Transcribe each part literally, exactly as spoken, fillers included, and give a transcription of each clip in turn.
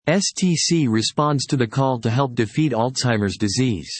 S T C responds to the call to help defeat Alzheimer's disease.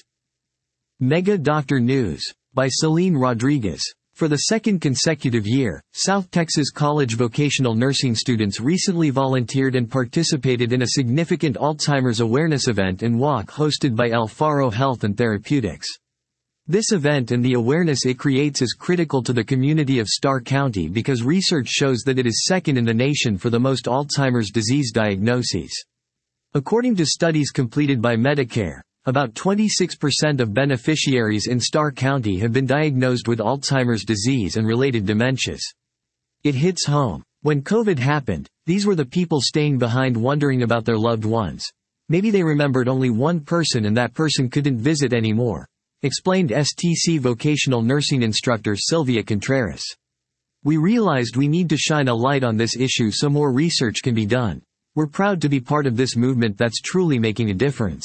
Mega Doctor News. By Celine Rodriguez. For the second consecutive year, South Texas College vocational nursing students recently volunteered and participated in a significant Alzheimer's awareness event and walk hosted by El Faro Health and Therapeutics. This event and the awareness it creates is critical to the community of Starr County because research shows that it is second in the nation for the most Alzheimer's disease diagnoses. According to studies completed by Medicare, about twenty-six percent of beneficiaries in Starr County have been diagnosed with Alzheimer's disease and related dementias. It hits home. When COVID happened, these were the people staying behind wondering about their loved ones. Maybe they remembered only one person and that person couldn't visit anymore, explained S T C vocational nursing instructor Sylvia Contreras. We realized we need to shine a light on this issue so more research can be done. We're proud to be part of this movement that's truly making a difference.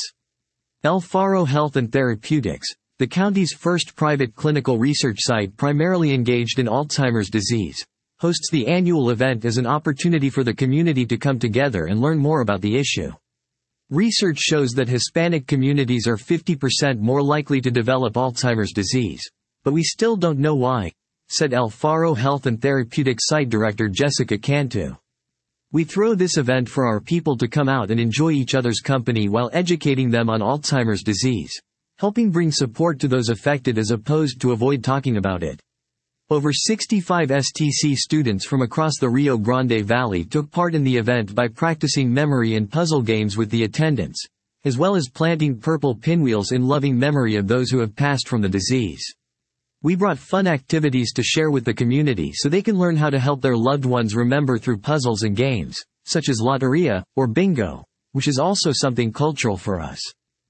El Faro Health and Therapeutics, the county's first private clinical research site primarily engaged in Alzheimer's disease, hosts the annual event as an opportunity for the community to come together and learn more about the issue. Research shows that Hispanic communities are fifty percent more likely to develop Alzheimer's disease, but we still don't know why, said El Faro Health and Therapeutics site director Jessica Cantu. We throw this event for our people to come out and enjoy each other's company while educating them on Alzheimer's disease, helping bring support to those affected as opposed to avoid talking about it. Over sixty-five S T C students from across the Rio Grande Valley took part in the event by practicing memory and puzzle games with the attendants, as well as planting purple pinwheels in loving memory of those who have passed from the disease. We brought fun activities to share with the community so they can learn how to help their loved ones remember through puzzles and games, such as Loteria, or Bingo, which is also something cultural for us.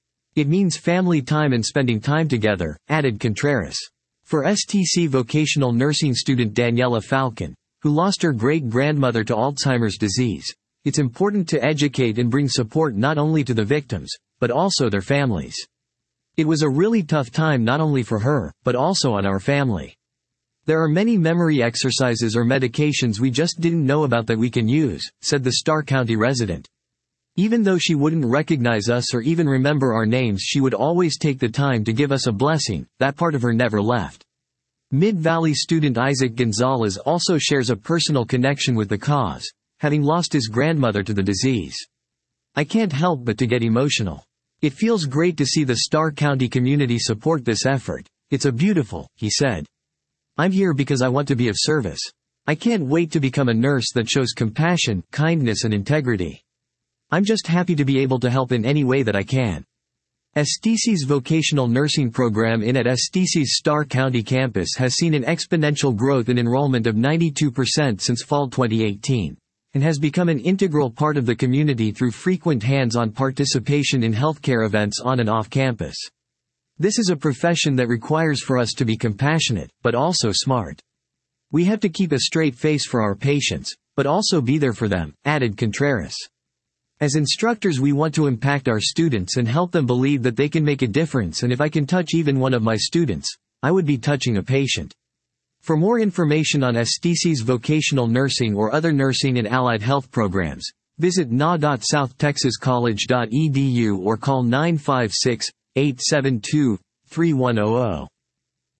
It means family time and spending time together, added Contreras. For S T C vocational nursing student Daniela Falcon, who lost her great-grandmother to Alzheimer's disease, it's important to educate and bring support not only to the victims, but also their families. It was a really tough time not only for her, but also on our family. There are many memory exercises or medications we just didn't know about that we can use, said the Starr County resident. Even though she wouldn't recognize us or even remember our names, she would always take the time to give us a blessing. That part of her never left. Mid-Valley student Isaac Gonzalez also shares a personal connection with the cause, having lost his grandmother to the disease. I can't help but to get emotional. It feels great to see the Starr County community support this effort. It's a beautiful, he said. I'm here because I want to be of service. I can't wait to become a nurse that shows compassion, kindness and integrity. I'm just happy to be able to help in any way that I can. S T C's vocational nursing program in at S T C's Starr County campus has seen an exponential growth in enrollment of ninety-two percent since fall twenty eighteen. And has become an integral part of the community through frequent hands-on participation in healthcare events on and off campus. This is a profession that requires for us to be compassionate, but also smart. We have to keep a straight face for our patients, but also be there for them, added Contreras. As instructors, we want to impact our students and help them believe that they can make a difference, and if I can touch even one of my students, I would be touching a patient. For more information on S T C's vocational nursing or other nursing and allied health programs, visit n a dot south texas college dot e d u or call nine five six, eight seven two, three one zero zero.